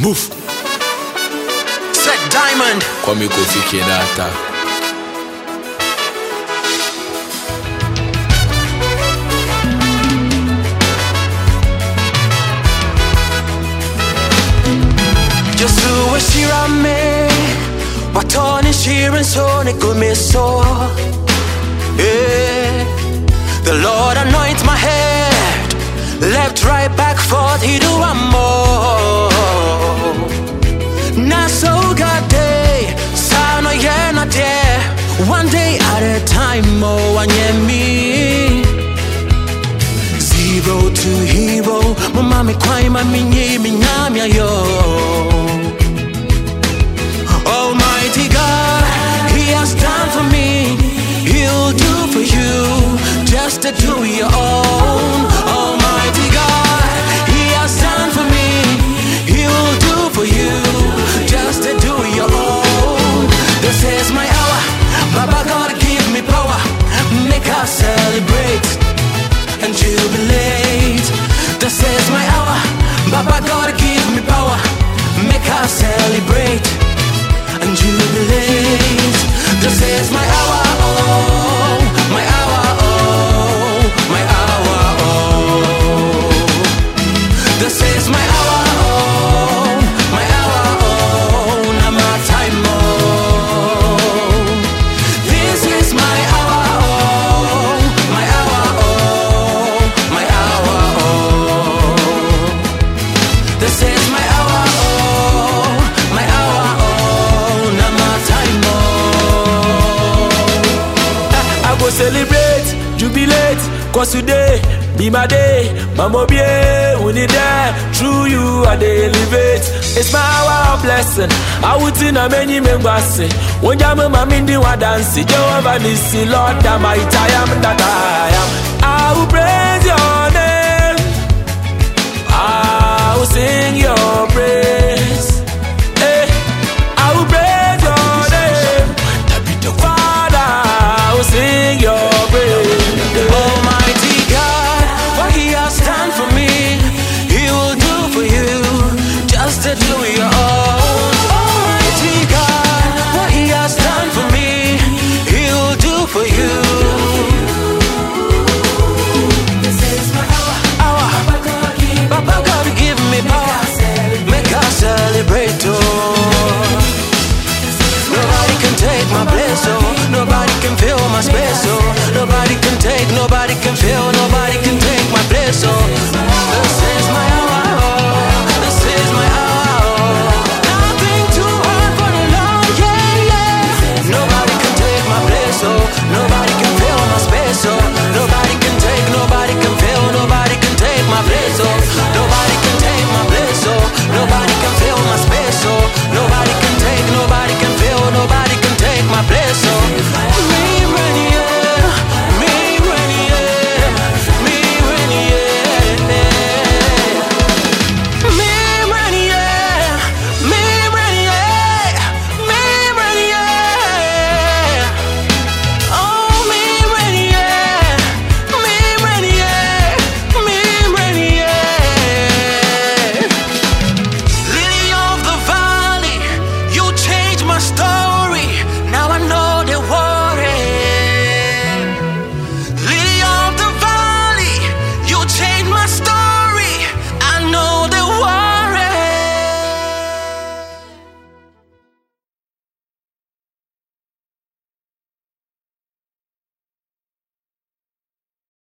Move. Set Diamond. Come go fike data. Just do what she ran me. What on is she and so it could me so. Yeah. The Lord anoints my head. Left, right, back, forth, he do one more. Not so good day. Sound no yeah not there. One day at a time, oh and yeah me. Zero to hero. My mommy cry, my minye, minyamya yo. Almighty God, He has done for me. He'll do for you, just to do your own. Almighty God, He has done for me. He'll do for you, just to do your own. This is my hour, Baba God give me power. Make us celebrate and jubilate. This is my hour, Baba God give me power. Make us celebrate and jubilate. This is my hour, oh, my hour, oh, my hour, oh. This is my hour, oh, my hour, oh, now my time, oh. This is my hour, oh, my hour, oh, my hour, oh. This is my hour, oh, my hour, oh, now my time, oh. I go celebrate, jubilate, cause today be my day. Mama be only there, through you I dey elevate. It's my hour of blessing. I would see na many members say, when you mama in the one dance, Jehovah Nissi, Lord, that I am that I am. I will praise your